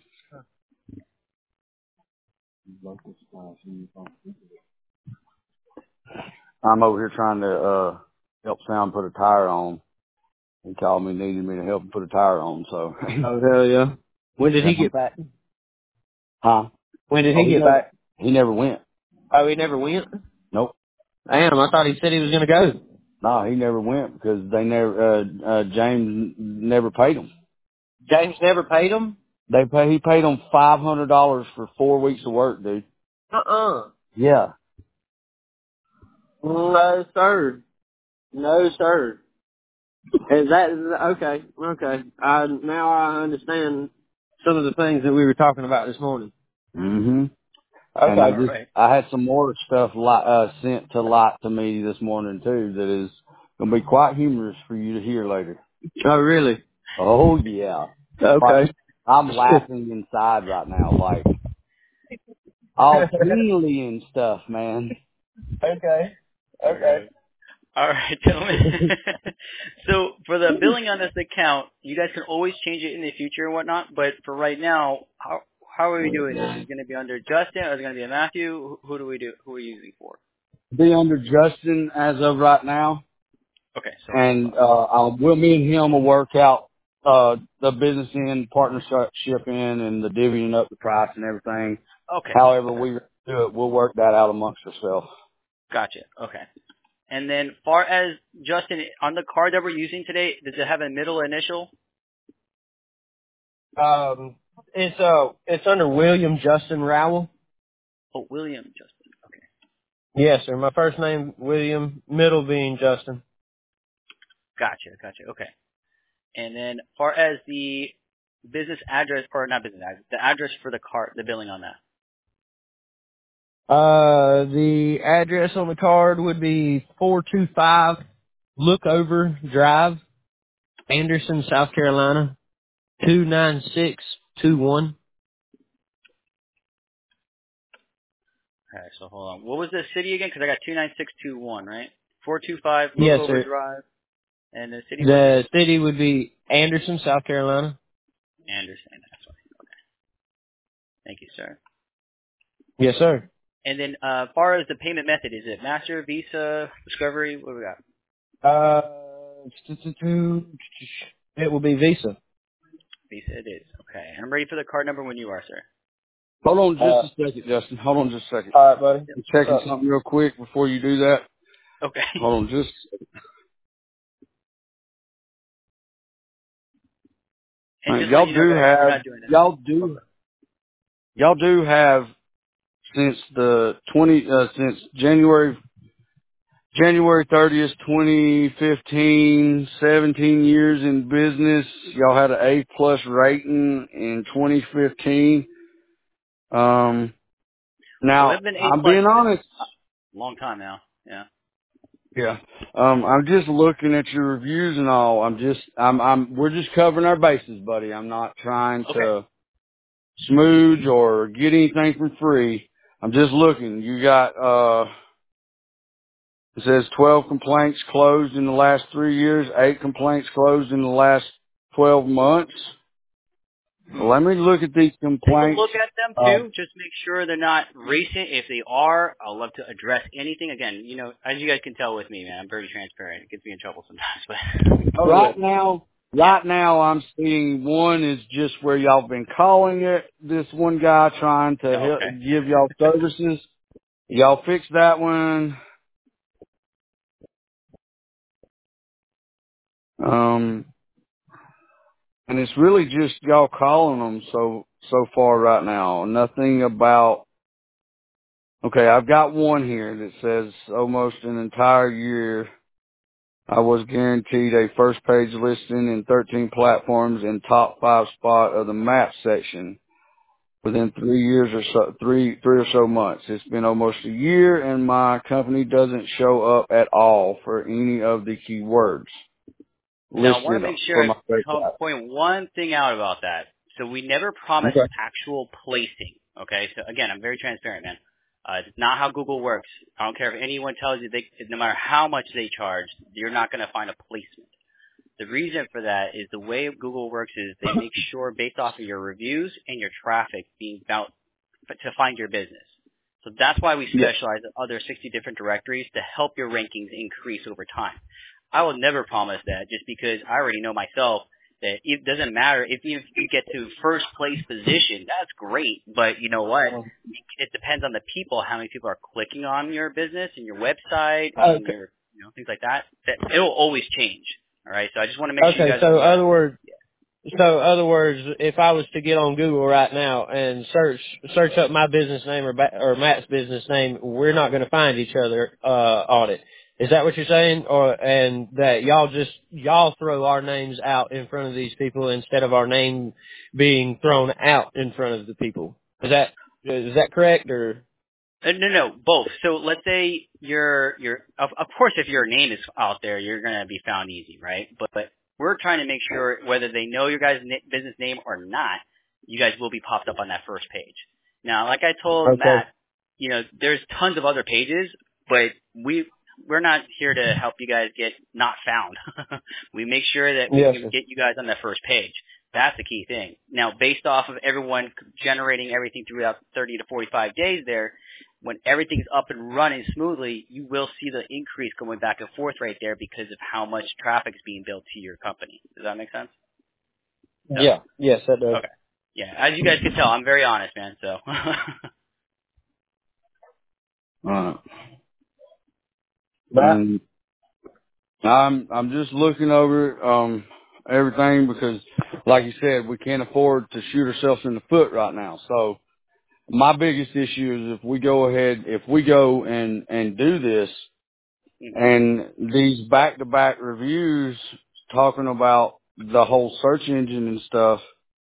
I'm over here trying to help Sam put a tire on. He called me, needed me to help him put a tire on. So. Oh hell yeah! When did he get back? Huh? When did he get back? He never went. Oh, he never went? Nope. Damn, I thought he said he was gonna go. No, he never went because James never paid him. James never paid him? He paid him $500 for 4 weeks of work, dude. Yeah. No, sir. No, sir. Is that okay? Okay. Now I understand some of the things that we were talking about this morning. Mm-hmm. Okay. And I had some more stuff sent to me this morning too that is going to be quite humorous for you to hear later. Oh, really? Oh yeah. Okay. I'm laughing inside right now, like all tingly and stuff, man. Okay. Okay. All right, gentlemen. So for the billing on this account, you guys can always change it in the future and whatnot. But for right now, how are we doing this? Is it going to be under Justin, or is it going to be Matthew? Who do we do? Who are we using for? Be under Justin as of right now, Okay. So and me and him will work out the business end, partnership in, and the divvying up the price and everything. okay. However we do it, we'll work that out amongst ourselves. Gotcha. Okay. And then far as Justin, on the card that we're using today, does it have a middle initial? It's under William Justin Rowell. Oh, William Justin. Okay. Yes, sir. My first name William, middle being Justin. Gotcha. Okay. And then far as the business address, or not business address, the address for the card, the billing on that. The address on the card would be 425 Lookover Drive, Anderson, South Carolina, 29621. Okay, so hold on. What was the city again? Because I got 29621, right? 425 Yes, Lookover sir. Drive. And the city The city would be Anderson, South Carolina. Anderson. That's right. Okay. Thank you, sir. Yes, sir. And then far as the payment method, is it Master, Visa, Discovery? What do we got? It will be Visa. Visa it is. Okay. And I'm ready for the card number when you are, sir. Hold on just a second, Justin. Hold on just a second. All right, buddy. I'm checking something real quick before you do that. Okay. Hold on just a second. And just Y'all let you know, do guys, we're have, not doing this. y'all do have since since January 30th, 2015, 17 years in business. Y'all had an A+ rating in 2015. Well, Now, we've been A+. I'm being honest. Long time now. Yeah. Yeah. I'm just looking at your reviews and all. We're just covering our bases, buddy. I'm not trying to smooch or get anything for free. I'm just looking. You got, it says 12 complaints closed in the last 3 years, 8 complaints closed in the last 12 months. Let me look at these Take a complaints. look at them too. Just make sure they're not recent. If they are, I'll love to address anything. Again, you know, as you guys can tell with me, man, I'm very transparent. It gets me in trouble sometimes, but Right now I'm seeing one is just where y'all been calling it. This one guy trying to help give y'all services. Y'all fix that one. And it's really just y'all calling them so far right now. Nothing about, okay, I've got one here that says almost an entire year I was guaranteed a first page listing in 13 platforms and top 5 spot of the map section within 3 years or so, three or so months. It's been almost a year and my company doesn't show up at all for any of the keywords now I want listed to make for sure my I website. point one thing out about that. So we never promise Okay. actual placing. Okay. So again, I'm very transparent, man. It's not how Google works. I don't care if anyone tells you no matter how much they charge, you're not going to find a placement. The reason for that is the way Google works is they make sure based off of your reviews and your traffic being about to find your business. So that's why we specialize in other 60 different directories to help your rankings increase over time. I will never promise that just because I already know myself that it doesn't matter if you get to first place position, that's great. But you know what? It depends on the people, how many people are clicking on your business and your website and your, you know, things like that. That it'll always change. All right. So I just want to make sure you guys are aware. Other words, if I was to get on Google right now and search up my business name or Matt's business name, we're not going to find each other on it. Is that what you're saying? And that y'all throw our names out in front of these people instead of our name being thrown out in front of the people? Is that correct or? No, both. So let's say of course, if your name is out there, you're going to be found easy, right? But we're trying to make sure whether they know your guys' business name or not, you guys will be popped up on that first page. Now, like I told Matt, you know, there's tons of other pages, but we're not here to help you guys get not found. We make sure that we can get you guys on that first page. That's the key thing. Now, based off of everyone generating everything throughout 30 to 45 days there, when everything's up and running smoothly, you will see the increase going back and forth right there because of how much traffic is being built to your company. Does that make sense? So, yeah. Yes, that does. Okay. Yeah. As you guys can tell, I'm very honest, man. So. I'm just looking over everything because, like you said, we can't afford to shoot ourselves in the foot right now. So my biggest issue is if we go and do this, and these back-to-back reviews talking about the whole search engine and stuff,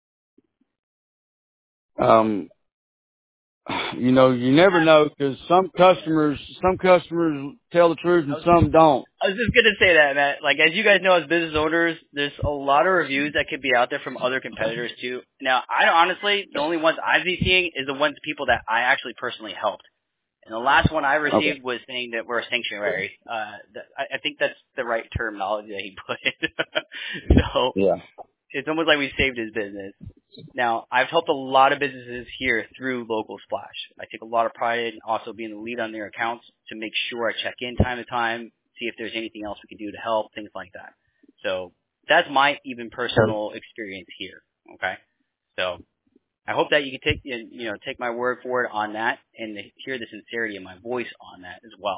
you know, you never know because some customers tell the truth and some don't. I was just gonna say that, Matt. Like, as you guys know, as business owners, there's a lot of reviews that could be out there from other competitors too. Now, honestly, the only ones I've been seeing is the ones people that I actually personally helped. And the last one I received was saying that we're a sanctuary. I think that's the right terminology that he put. So it's almost like we saved his business. Now, I've helped a lot of businesses here through Local Splash. I take a lot of pride in also being the lead on their accounts to make sure I check in time to time, see if there's anything else we can do to help, things like that. So that's my even personal experience here. Okay. So I hope that you can take my word for it on that and hear the sincerity of my voice on that as well.